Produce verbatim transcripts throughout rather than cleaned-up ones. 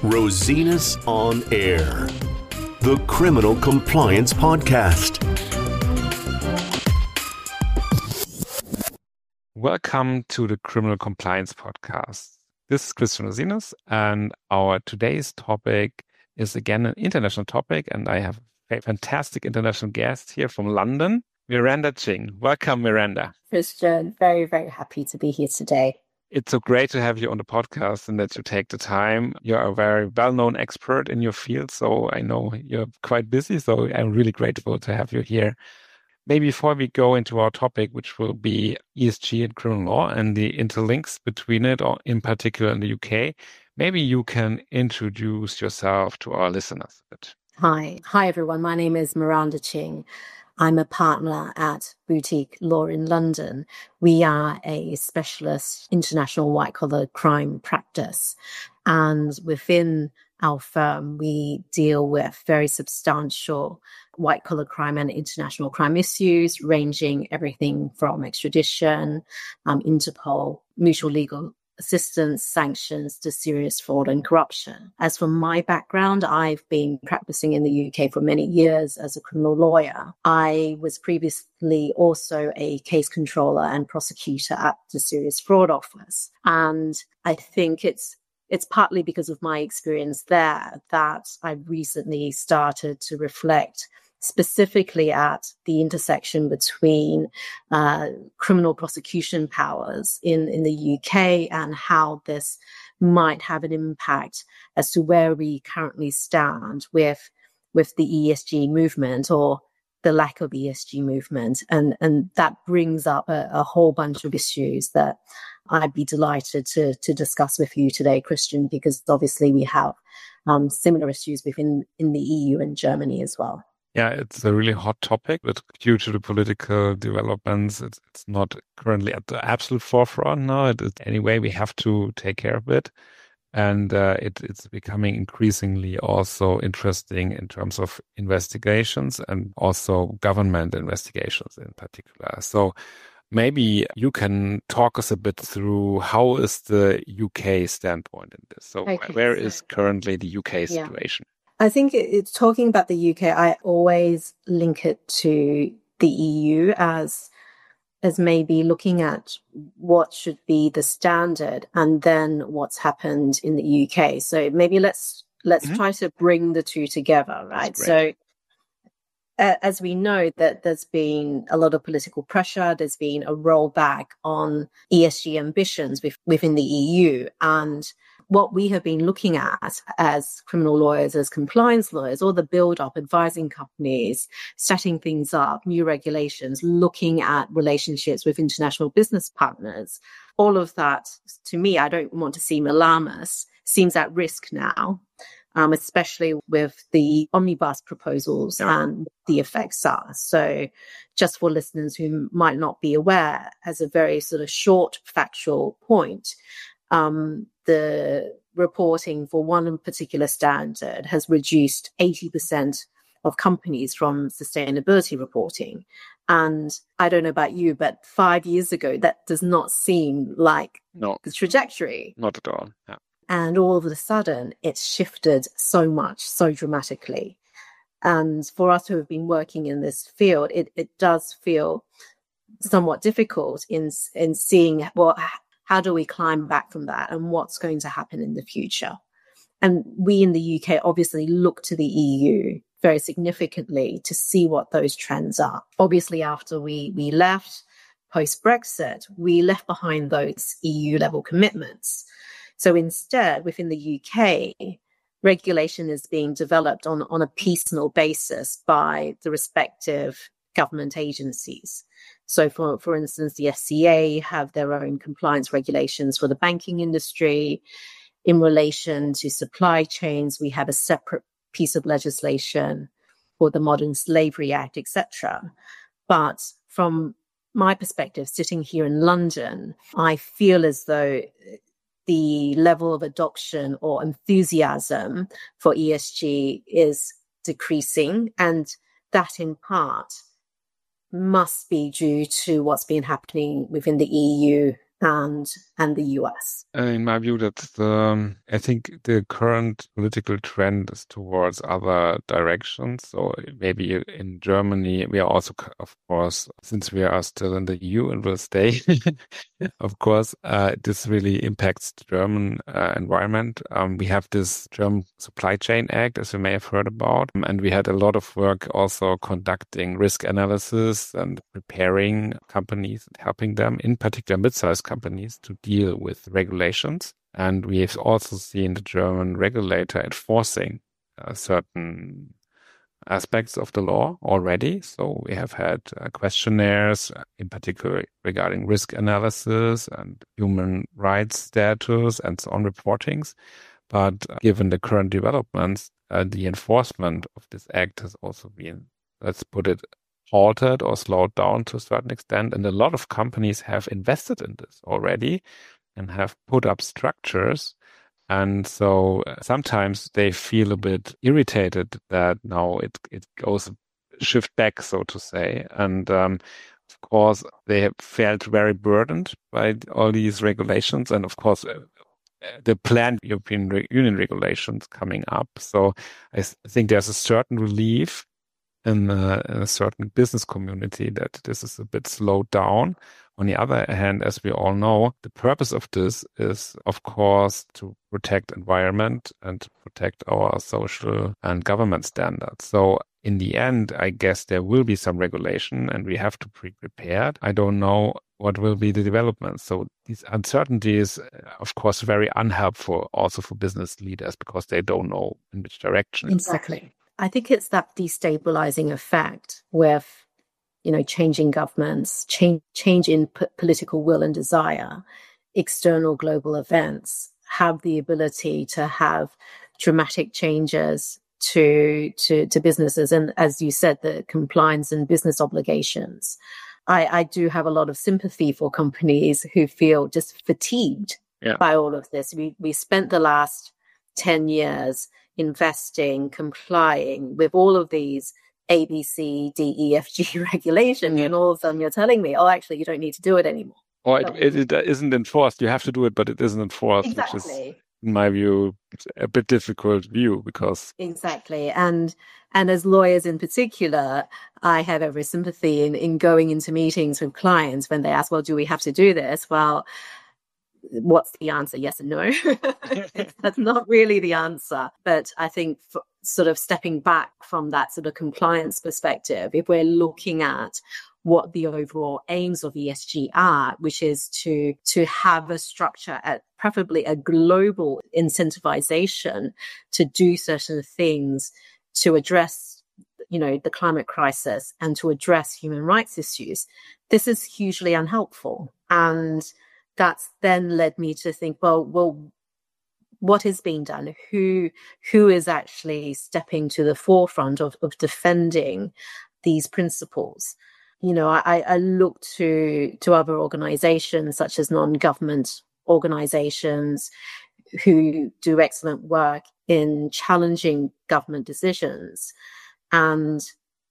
Rosinus on Air, the Criminal Compliance Podcast. Welcome to the Criminal Compliance Podcast. This is Christian Rosinus, and our today's topic is again an international topic, and I have a fantastic international guest here from London, Miranda Ching. Welcome, Miranda. Christian, very, very happy to be here today. It's so great to have you on the podcast and that you take the time. You're a very well-known expert in your field, so I know you're quite busy, so I'm really grateful to have you here. Maybe before we go into our topic, which will be E S G and criminal law and the interlinks between it, or in particular in the U K, maybe you can introduce yourself to our listeners a bit. Hi. Hi, everyone. My name is Miranda Ching. I'm a partner at Boutique Law in London. We are a specialist international white-collar crime practice. And within our firm, we deal with very substantial white-collar crime and international crime issues, ranging everything from extradition, um, Interpol, mutual legal assistance, sanctions, to serious fraud and corruption. As for my background, I've been practicing in the U K for many years as a criminal lawyer. I was previously also a case controller and prosecutor at the Serious Fraud Office. And I think it's It's partly because of my experience there that I recently started to reflect specifically at the intersection between uh, criminal prosecution powers in, in the U K and how this might have an impact as to where we currently stand with, with the E S G movement or the lack of E S G movement. And, and that brings up a, a whole bunch of issues that I'd be delighted to, to discuss with you today, Christian, because obviously we have um, similar issues within in the E U and Germany as well. Yeah, it's a really hot topic, but due to the political developments, it's, it's not currently at the absolute forefront now. It is, anyway, we have to take care of it. And uh, it, it's becoming increasingly also interesting in terms of investigations and also government investigations in particular. So maybe you can talk us a bit through how is the U K standpoint in this? So Okay, where so, is currently the U K yeah. situation? I think it's talking about the U K. I always link it to the E U as as maybe looking at what should be the standard and then what's happened in the U K. So maybe let's let's mm-hmm. try to bring the two together, right? So uh, as we know that there's been a lot of political pressure, there's been a rollback on E S G ambitions with, within the E U, and what we have been looking at as criminal lawyers, as compliance lawyers, all the build-up, advising companies, setting things up, new regulations, looking at relationships with international business partners, all of that, to me, I don't want to seem alarmist, seems at risk now, um, especially with the omnibus proposals yeah. and the effects are. So just for listeners who might not be aware, as a very sort of short factual point, Um, the reporting for one particular standard has reduced eighty percent of companies from sustainability reporting. And I don't know about you, but five years ago, that does not seem like no, the trajectory. Not at all. Yeah. And all of a sudden, it's shifted so much, so dramatically. And for us who have been working in this field, it, it does feel somewhat difficult in, in seeing what how do we climb back from that and what's going to happen in the future? And we in the U K obviously look to the E U very significantly to see what those trends are. Obviously, after we, we left post-Brexit, we left behind those E U level commitments. So instead, within the U K, regulation is being developed on, on a piecemeal basis by the respective government agencies. So, for, for instance, the F C A have their own compliance regulations for the banking industry. In relation to supply chains, we have a separate piece of legislation for the Modern Slavery Act, et cetera. But from my perspective, sitting here in London, I feel as though the level of adoption or enthusiasm for E S G is decreasing, and that in part must be due to what's been happening within the E U and and the U S? In my view, that's um, I think the current political trend is towards other directions. So maybe in Germany, we are also, of course, since we are still in the E U and will stay, of course, uh, this really impacts the German uh, environment. Um, we have this German Supply Chain Act, as you may have heard about, and we had a lot of work also conducting risk analysis and preparing companies and helping them, in particular mid-sized companies, to deal with regulations. And we have also seen the German regulator enforcing uh, certain aspects of the law already. So we have had uh, questionnaires, in particular regarding risk analysis and human rights status and so on reportings. But uh, given the current developments, uh, the enforcement of this act has also been, let's put it, halted or slowed down to a certain extent. And a lot of companies have invested in this already and have put up structures. And so uh, sometimes they feel a bit irritated that now it, it goes shift back, so to say. And um, of course, they have felt very burdened by all these regulations. And of course, uh, the planned European Re- Union regulations coming up. So I th- think there's a certain relief in a, in a certain business community that this is a bit slowed down. On the other hand, as we all know, the purpose of this is, of course, to protect environment and to protect our social and government standards. So in the end, I guess there will be some regulation and we have to be prepared. I don't know what will be the development. So these uncertainties, of course, very unhelpful also for business leaders because they don't know in which direction. Exactly. I think it's that destabilizing effect with, you know, changing governments, change, change in p- political will and desire, external global events have the ability to have dramatic changes to, to, to businesses. And as you said, the compliance and business obligations. I, I do have a lot of sympathy for companies who feel just fatigued yeah. by all of this. We, we spent the last ten years investing, complying with all of these A, B, C, D, E, F, G regulation, and all of them you're telling me, oh, actually, you don't need to do it anymore. Or it, it, it isn't enforced. You have to do it, but it isn't enforced, exactly. Which is, in my view, a bit difficult view because... Exactly. And and as lawyers in particular, I have every sympathy in, in going into meetings with clients when they ask, well, do we have to do this? Well, what's the answer? Yes and no. That's not really the answer. But I think for sort of stepping back from that sort of compliance perspective, if we're looking at what the overall aims of E S G are, which is to, to have a structure at preferably a global incentivization to do certain things to address, you know, the climate crisis and to address human rights issues, this is hugely unhelpful. And that's then led me to think, well, well, what is being done? Who, who is actually stepping to the forefront of, of defending these principles? You know, I, I look to, to other organizations such as non-government organizations who do excellent work in challenging government decisions. And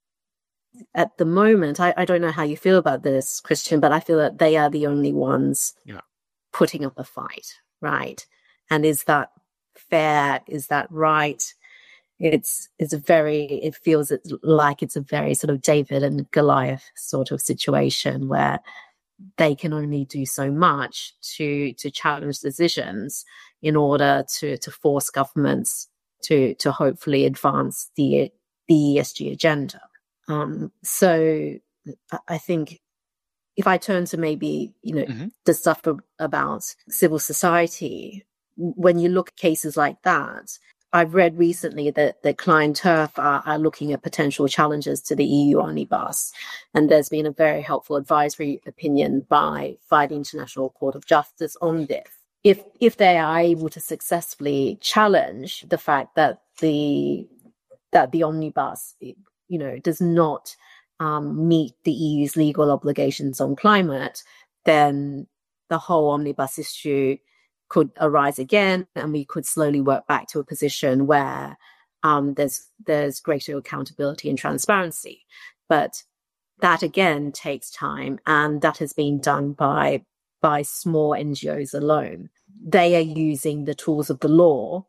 at the moment, I, I don't know how you feel about this, Christian, but I feel that they are the only ones yeah. putting up a fight, right? And is that fair? Is that right? It's it's a very, it feels it's like it's a very sort of David and Goliath sort of situation where they can only do so much to to challenge decisions in order to to force governments to to hopefully advance the the E S G agenda. Um, so I think if I turn to maybe, you know, mm-hmm. the stuff about civil society, when you look at cases like that, I've read recently that, that Klein Turf are, are looking at potential challenges to the E U omnibus. And there's been a very helpful advisory opinion by, by the International Court of Justice on this. If, if they are able to successfully challenge the fact that the, that the omnibus, you know, does not um, meet the E U's legal obligations on climate, then the whole omnibus issue could arise again, and we could slowly work back to a position where um, there's there's greater accountability and transparency. But that again takes time, and that has been done by by small N G Os alone. They are using the tools of the law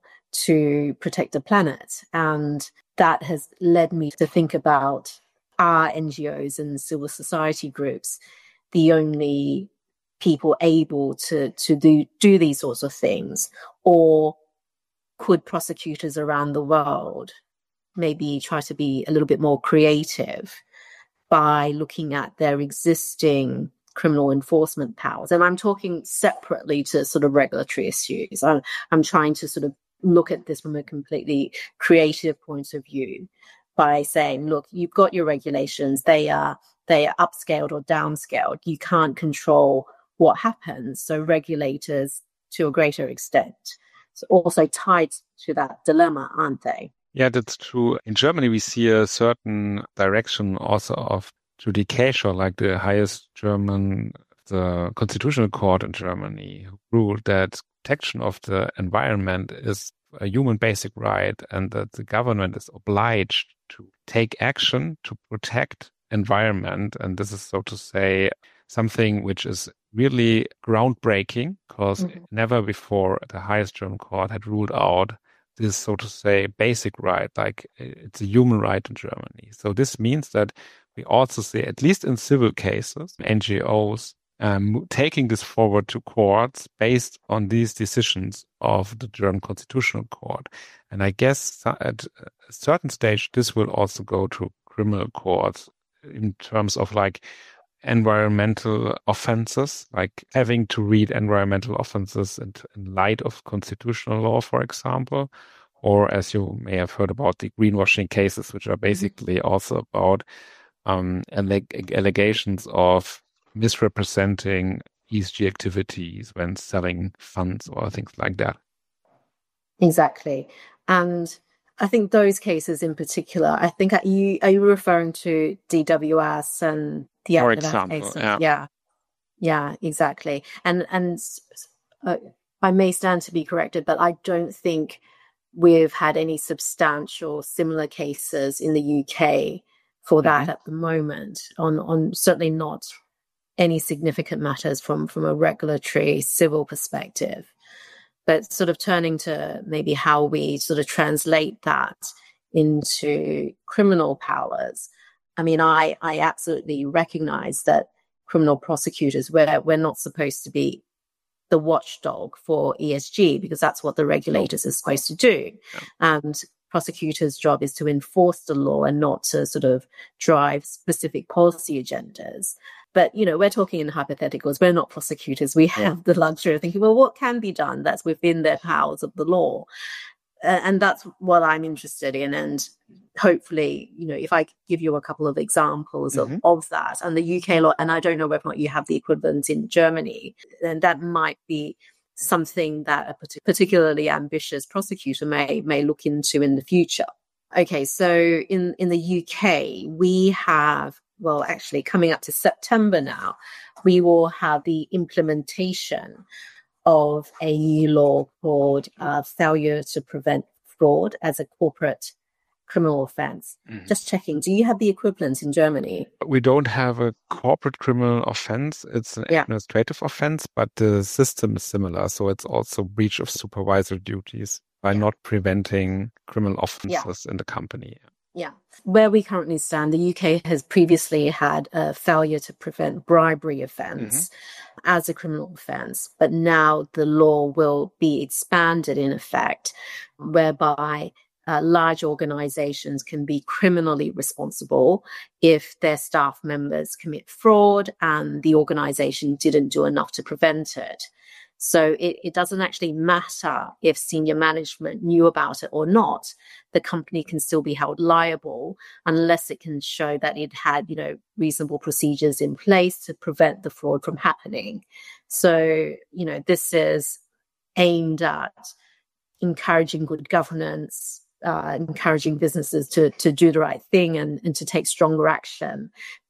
to protect the planet. And that has led me to think about, are N G Os and civil society groups the only people able to, to do, do these sorts of things? Or could prosecutors around the world maybe try to be a little bit more creative by looking at their existing criminal enforcement powers? And I'm talking separately to sort of regulatory issues. I'm, I'm trying to sort of look at this from a completely creative point of view by saying, look, you've got your regulations. They are, they are upscaled or downscaled. You can't control what happens. So regulators, to a greater extent, so also tied to that dilemma, aren't they? Yeah, that's true. In Germany, we see a certain direction also of judicature, like the highest German, the Constitutional Court in Germany ruled that protection of the environment is a human basic right, and that the government is obliged to take action to protect environment. And this is, so to say, something which is really groundbreaking, because mm-hmm. never before the highest German court had ruled out this, so to say, basic right, like it's a human right in Germany. So this means that we also see, at least in civil cases, N G Os um, taking this forward to courts based on these decisions of the German Constitutional Court. And I guess at a certain stage, this will also go to criminal courts in terms of like environmental offenses, like having to read environmental offenses in, in light of constitutional law, for example, or as you may have heard about the greenwashing cases, which are basically mm-hmm. also about um, alleg- allegations of misrepresenting E S G activities when selling funds or things like that. Exactly. And I think those cases in particular, I think, are you, are you referring to D W S and the For example, yeah. yeah, yeah, exactly. And and uh, I may stand to be corrected, but I don't think we've had any substantial similar cases in the U K for that mm-hmm. at the moment. On on certainly not any significant matters from from a regulatory civil perspective. But sort of turning to maybe how we sort of translate that into criminal powers. I mean, I, I absolutely recognize that criminal prosecutors, we're, we're not supposed to be the watchdog for E S G, because that's what the regulators are supposed to do. Yeah. And prosecutors' job is to enforce the law and not to sort of drive specific policy agendas. But, you know, we're talking in hypotheticals. We're not prosecutors. We have the luxury of thinking, well, what can be done that's within their powers of the law? Uh, and that's what I'm interested in. And hopefully, you know, if I give you a couple of examples mm-hmm. of, of that, and the U K law, and I don't know whether or not you have the equivalent in Germany, then that might be something that a particularly ambitious prosecutor may may look into in the future. Okay, so in, in the U K, we have, well, actually coming up to September now, we will have the implementation of a new law called uh, Failure to Prevent Fraud as a Corporate Criminal Offence. Mm-hmm. Just checking, do you have the equivalent in Germany? We don't have a corporate criminal offence. It's an yeah. administrative offence, but the system is similar. So it's also breach of supervisory duties by yeah. not preventing criminal offences yeah. in the company. Yeah. Where we currently stand, the U K has previously had a failure to prevent bribery offence mm-hmm. as a criminal offence, but now the law will be expanded in effect, whereby uh, large organisations can be criminally responsible if their staff members commit fraud and the organisation didn't do enough to prevent it. So it, it doesn't actually matter if senior management knew about it or not. The company can still be held liable unless it can show that it had, you know, reasonable procedures in place to prevent the fraud from happening. So, you know, this is aimed at encouraging good governance, uh, encouraging businesses to, to do the right thing and, and to take stronger action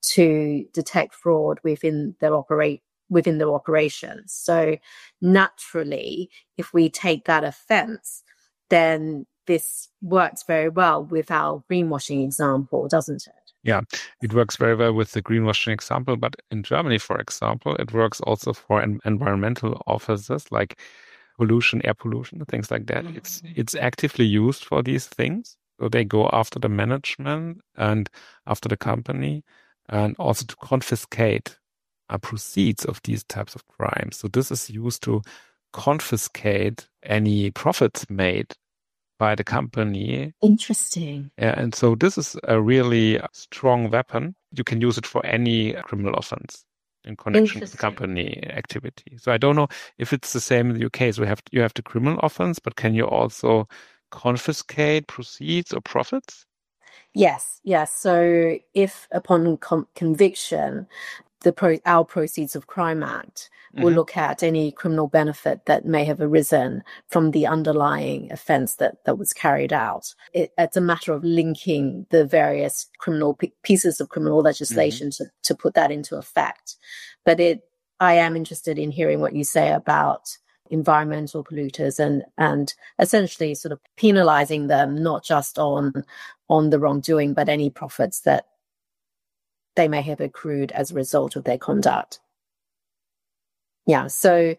to detect fraud within their operate. within their operations. So naturally, if we take that offence, then this works very well with our greenwashing example, doesn't it? Yeah, it works very well with the greenwashing example, but in Germany, for example, it works also for en- environmental officers like pollution, air pollution, things like that. It's it's actively used for these things. So they go after the management and after the company, and also to confiscate uh, proceeds of these types of crimes. So this is used to confiscate any profits made by the company. Interesting. Yeah, and so this is a really strong weapon. You can use it for any criminal offense in connection with company activity. So I don't know if it's the same in the U K. So we have you have the criminal offense, but can you also confiscate proceeds or profits? Yes, yes. So if upon com- conviction, the pro- our Proceeds of Crime Act will mm-hmm. look at any criminal benefit that may have arisen from the underlying offence that, that was carried out. It, it's a matter of linking the various criminal p- pieces of criminal legislation mm-hmm. to, to put that into effect. But it, I am interested in hearing what you say about environmental polluters and and essentially sort of penalising them, not just on on the wrongdoing, but any profits that they may have accrued as a result of their conduct. Yeah, so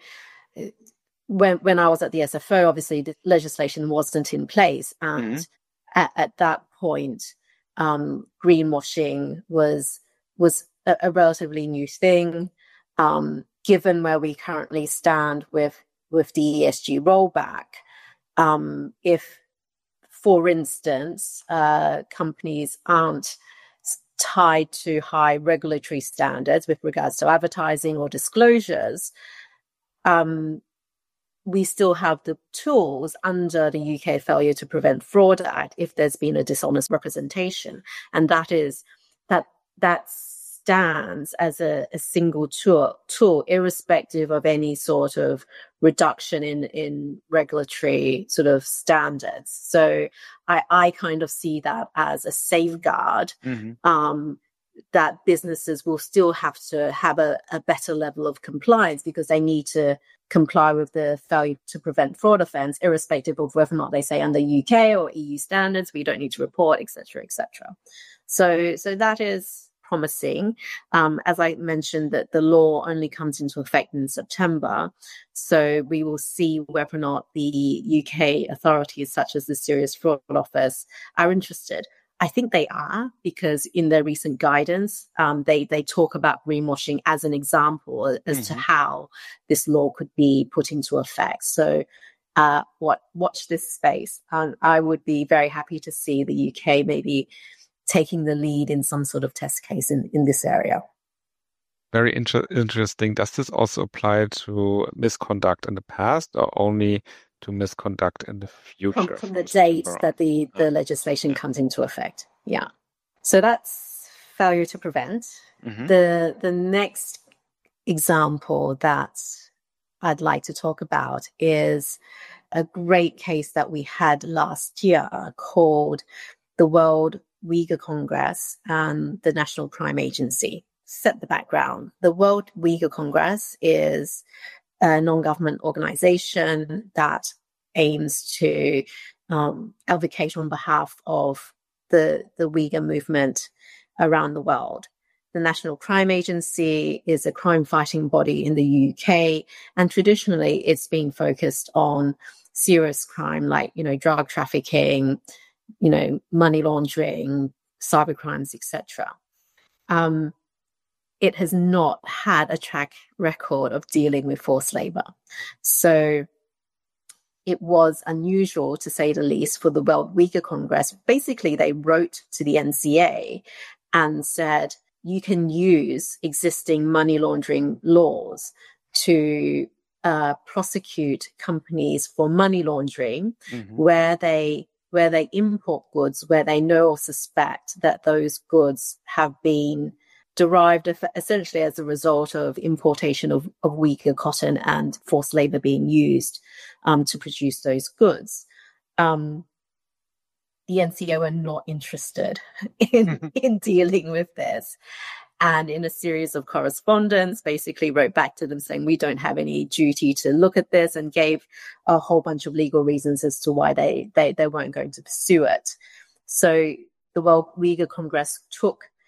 when when I was at the S F O, obviously the legislation wasn't in place, and mm-hmm. at, at that point, um, greenwashing was was a, a relatively new thing. Um, given where we currently stand with with the E S G rollback, um, if, for instance, uh, companies aren't tied to high regulatory standards with regards to advertising or disclosures, um, we still have the tools under the U K Failure to Prevent Fraud Act if there's been a dishonest representation. And that is that that's stands as a, a single tool, tool, irrespective of any sort of reduction in, in regulatory sort of standards. So I, I kind of see that as a safeguard mm-hmm. um, that businesses will still have to have a, a better level of compliance because they need to comply with the Failure to Prevent Fraud offence, irrespective of whether or not they say under U K or E U standards, we don't need to report, et cetera, et cetera. So, so that is promising. Um, as I mentioned, that the law only comes into effect in September. So we will see whether or not the U K authorities, such as the Serious Fraud Office, are interested. I think they are, because in their recent guidance, um, they, they talk about greenwashing as an example as mm-hmm. to how this law could be put into effect. So uh, what watch this space. Um, I would be very happy to see the U K maybe taking the lead in some sort of test case in, in this area. Very inter- interesting. Does this also apply to misconduct in the past or only to misconduct in the future? From, from the date that the, the legislation yeah. comes into effect. Yeah. So that's failure to prevent. Mm-hmm. The, the next example that I'd like to talk about is a great case that we had last year called the World Uyghur Congress and the National Crime Agency. Set the background. The World Uyghur Congress is a non-government organization that aims to um, advocate on behalf of the, the Uyghur movement around the world. The National Crime Agency is a crime-fighting body in the U K, and traditionally it's been focused on serious crime like, you know, drug trafficking, you know, money laundering, cyber crimes, et cetera. Um, it has not had a track record of dealing with forced labor. So it was unusual, to say the least, for the World Uyghur Congress. Basically, they wrote to the N C A and said, you can use existing money laundering laws to uh, prosecute companies for money laundering mm-hmm. where they where they import goods, where they know or suspect that those goods have been derived essentially as a result of importation of, of Uyghur cotton and forced labor being used um, to produce those goods. Um, the N C O are not interested in, in dealing with this. And in a series of correspondence, basically wrote back to them saying, we don't have any duty to look at this, and gave a whole bunch of legal reasons as to why they, they, they weren't going to pursue it. So the World Uyghur Congress took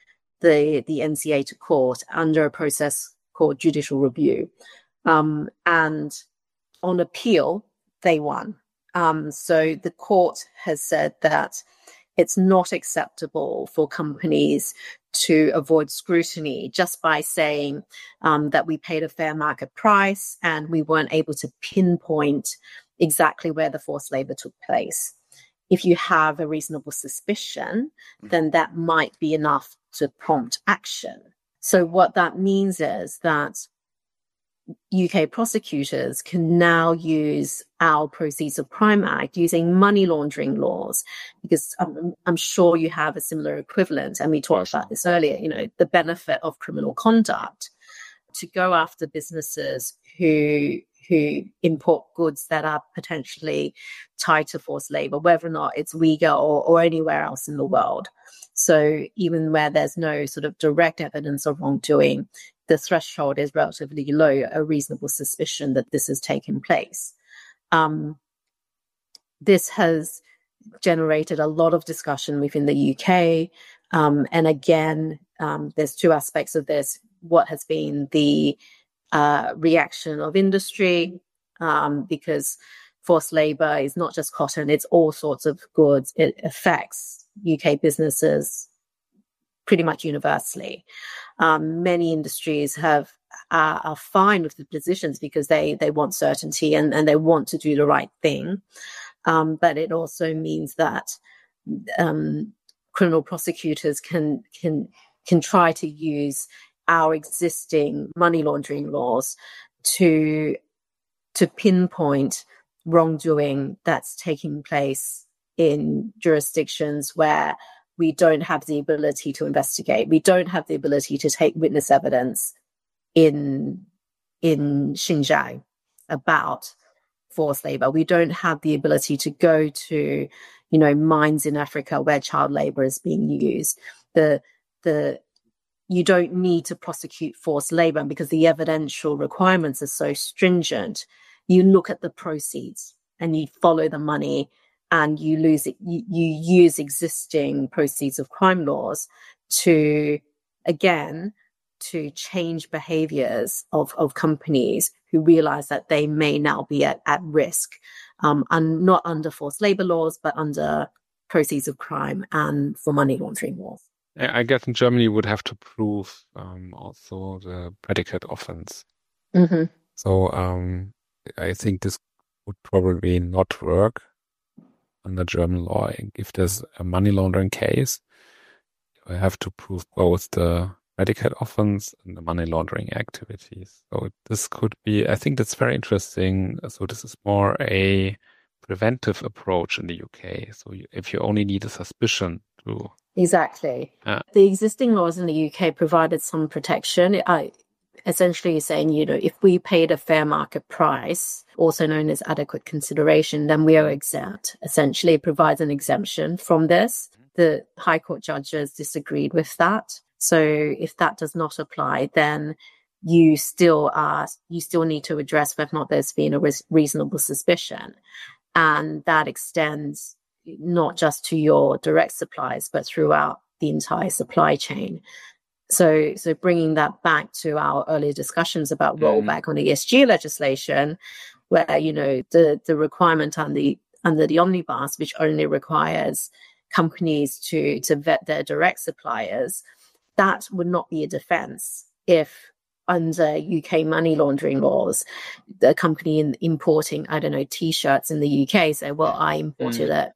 the, the N C A to court under a process called judicial review. Um, and on appeal, they won. Um, so the court has said that it's not acceptable for companies to avoid scrutiny just by saying um, that we paid a fair market price and we weren't able to pinpoint exactly where the forced labor took place. If you have a reasonable suspicion, then that might be enough to prompt action. So what that means is that U K prosecutors can now use our Proceeds of Crime Act using money laundering laws, because I'm, I'm sure you have a similar equivalent. And we talked about this earlier, you know, the benefit of criminal conduct to go after businesses who who import goods that are potentially tied to forced labor, whether or not it's Uyghur or, or anywhere else in the world. So even where there's no sort of direct evidence of wrongdoing, the threshold is relatively low, a reasonable suspicion that this has taken place. Um, this has generated a lot of discussion within the U K. Um, and again, um, there's two aspects of this. What has been the uh, reaction of industry, um, because forced labor is not just cotton, it's all sorts of goods. It affects U K businesses pretty much universally. Um, many industries have uh, are fine with the positions because they they want certainty and, and they want to do the right thing. Um, but it also means that um, criminal prosecutors can can can try to use our existing money laundering laws to to pinpoint wrongdoing that's taking place in jurisdictions where we don't have the ability to investigate. We don't have the ability to take witness evidence in in Xinjiang about forced labor. We don't have the ability to go to, you know, mines in Africa where child labor is being used. The the you don't need to prosecute forced labor because the evidential requirements are so stringent. You look at the proceeds and you follow the money, and you lose it. You, you use existing proceeds of crime laws to, again, to change behaviors of, of companies who realize that they may now be at, at risk, um, and not under forced labor laws, but under proceeds of crime and for money laundering laws. I guess in Germany you would have to prove um, also the predicate offense. Mm-hmm. So um, I think this would probably not work under German law. If there's a money laundering case, you have to prove both the predicate offense and the money laundering activities. So this could be, I think that's very interesting. So this is more a preventive approach in the U K. So you, if you only need a suspicion to... Exactly. Uh, the existing laws in the U K provided some protection. I, essentially saying, you know, if we paid a fair market price, also known as adequate consideration, then we are exempt. Essentially, it provides an exemption from this. The High Court judges disagreed with that. So if that does not apply, then you still are, you still need to address whether or not there's been a re- reasonable suspicion. And that extends not just to your direct suppliers, but throughout the entire supply chain. So, so bringing that back to our earlier discussions about rollback mm-hmm. on E S G legislation, where, you know, the, the requirement on the, under the omnibus, which only requires companies to, to vet their direct suppliers, that would not be a defense if under U K money laundering laws, the company in importing, I don't know, T-shirts in the U K say, well, I imported mm-hmm. it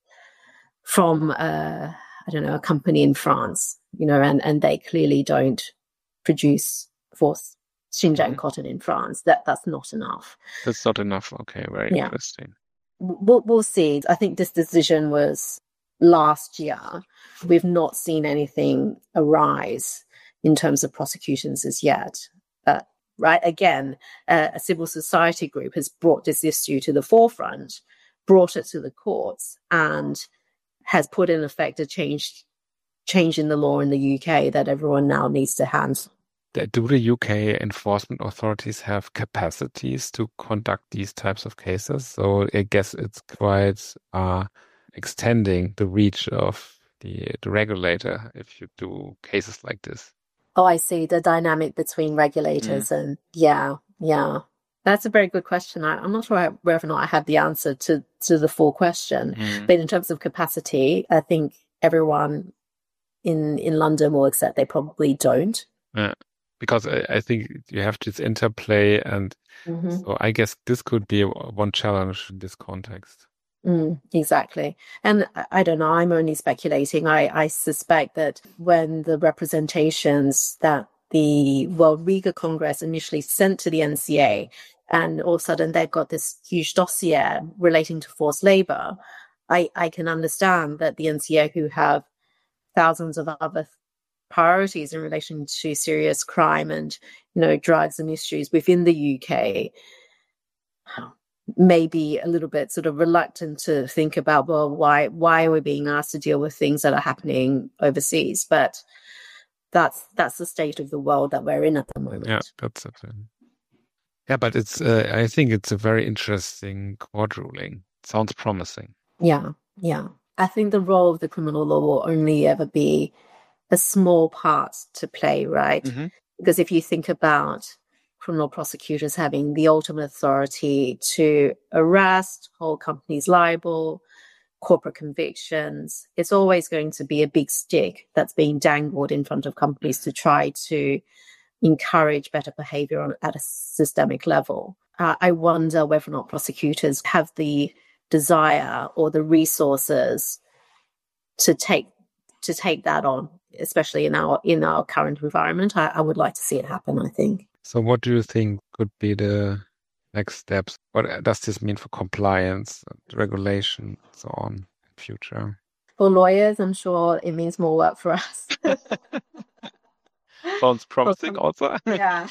from, uh, I don't know, a company in France, you know, and, and they clearly don't produce forced Xinjiang mm-hmm. cotton in France. That that's not enough. That's not enough. Okay, very yeah. interesting. We'll, we'll see. I think this decision was last year. We've not seen anything arise in terms of prosecutions as yet. Uh, right? Again, uh, a civil society group has brought this issue to the forefront, brought it to the courts, and has put in effect a change, change in the law in the U K that everyone now needs to handle. Do the U K enforcement authorities have capacities to conduct these types of cases? So I guess it's quite uh, extending the reach of the, the regulator if you do cases like this. Oh, I see the dynamic between regulators mm. and yeah, yeah. That's a very good question. I, I'm not sure whether or not I have the answer to, to the full question. Mm. But in terms of capacity, I think everyone in, in London will accept they probably don't. Yeah, because I, I think you have this interplay, and mm-hmm. so I guess this could be one challenge in this context. Mm, exactly. And I don't know, I'm only speculating. I, I suspect that when the representations that the World Uyghur Congress initially sent to the N C A, and all of a sudden they've got this huge dossier relating to forced labor, I, I can understand that the N C A, who have thousands of other priorities in relation to serious crime and, you know, drugs and issues within the U K, maybe a little bit sort of reluctant to think about, well, why why are we being asked to deal with things that are happening overseas? But that's that's the state of the world that we're in at the moment. Yeah, that's it. Yeah, but it's uh, I think it's a very interesting court ruling. Sounds promising. Yeah, yeah. I think the role of the criminal law will only ever be a small part to play, right? Mm-hmm. Because if you think about criminal prosecutors having the ultimate authority to arrest, hold companies liable, corporate convictions, it's always going to be a big stick that's being dangled in front of companies to try to encourage better behavior on, at a systemic level. Uh, I wonder whether or not prosecutors have the desire or the resources to take to take that on, especially in our in our current environment. I, I would like to see it happen, I think. So what do you think could be the next steps? What does this mean for compliance, regulation, and so on in the future? For lawyers, I'm sure it means more work for us. Sounds promising for, also. Yeah.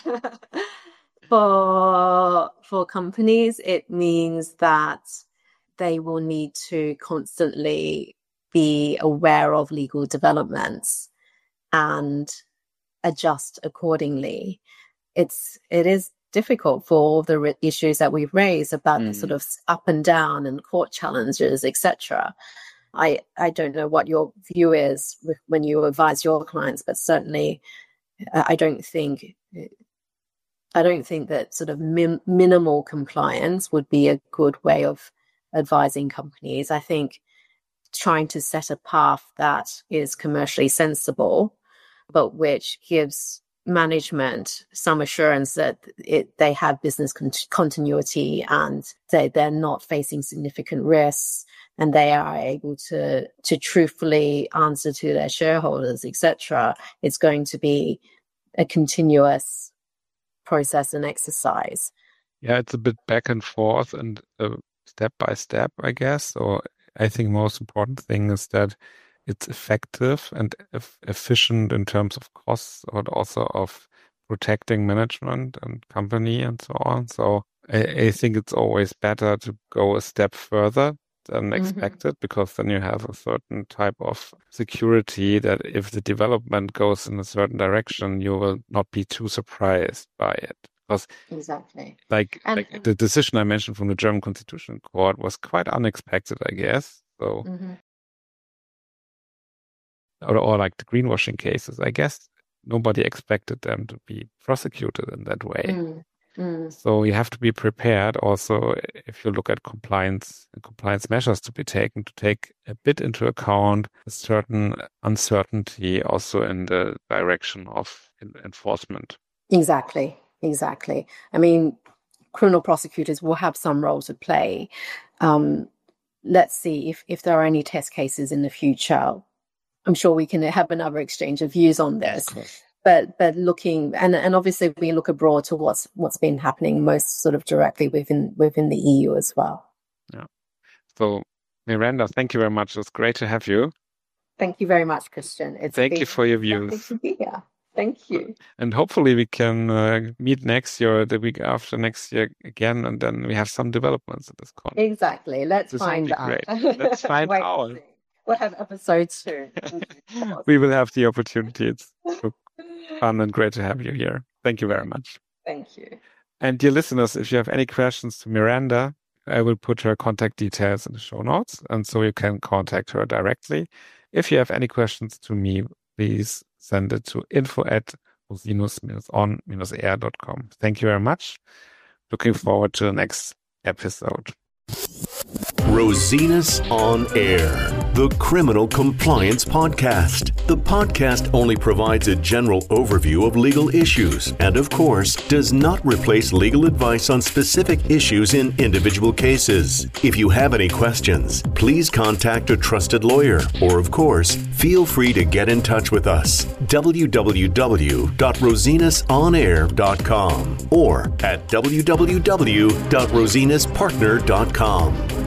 for, for companies, it means that they will need to constantly be aware of legal developments and adjust accordingly. It's it is difficult for all the re- issues that we've raised about mm. the sort of up and down and court challenges, et cetera. I I don't know what your view is when you advise your clients, but certainly I don't think I don't think that sort of min- minimal compliance would be a good way of advising companies. I think trying to set a path that is commercially sensible, but which gives management some assurance that it, they have business con- continuity and they, they're not facing significant risks and they are able to to truthfully answer to their shareholders, et cetera. It's going to be a continuous process and exercise. Yeah, it's a bit back and forth and uh, step by step, I guess. Or I think most important thing is that it's effective and e- efficient in terms of costs, but also of protecting management and company and so on. So I, I think it's always better to go a step further than mm-hmm. expected, because then you have a certain type of security that if the development goes in a certain direction, you will not be too surprised by it. Because exactly, like, and, like the decision I mentioned from the German Constitutional Court was quite unexpected, I guess. So. Mm-hmm. Or, or like the greenwashing cases, I guess nobody expected them to be prosecuted in that way. Mm, mm. So you have to be prepared also, if you look at compliance and compliance measures to be taken, to take a bit into account a certain uncertainty also in the direction of enforcement. Exactly, exactly. I mean, criminal prosecutors will have some role to play. Um, let's see if, if there are any test cases in the future. I'm sure we can have another exchange of views on this, but but looking and, and obviously we look abroad to what's what's been happening most sort of directly within within the E U as well. Yeah. So Miranda, thank you very much. It was great to have you. Thank you very much, Christian. It's thank you for your views. To be here. Thank you. And hopefully we can uh, meet next year or the week after next year again, and then we have some developments at this con. Exactly. Let's this find out. Great. Let's find out. We'll have episodes too. We will have the opportunity. It's so fun and great to have you here. Thank you very much. Thank you. And dear listeners, if you have any questions to Miranda, I will put her contact details in the show notes, and so you can contact her directly. If you have any questions to me, please send it to info at rosinus-on-air dot com. Thank you very much. Looking forward to the next episode. Rosinus on Air, the Criminal Compliance Podcast. The podcast only provides a general overview of legal issues and, of course, does not replace legal advice on specific issues in individual cases. If you have any questions, please contact a trusted lawyer or, of course, feel free to get in touch with us. w w w dot rosinus on air dot com or at w w w dot rosinus partner dot com.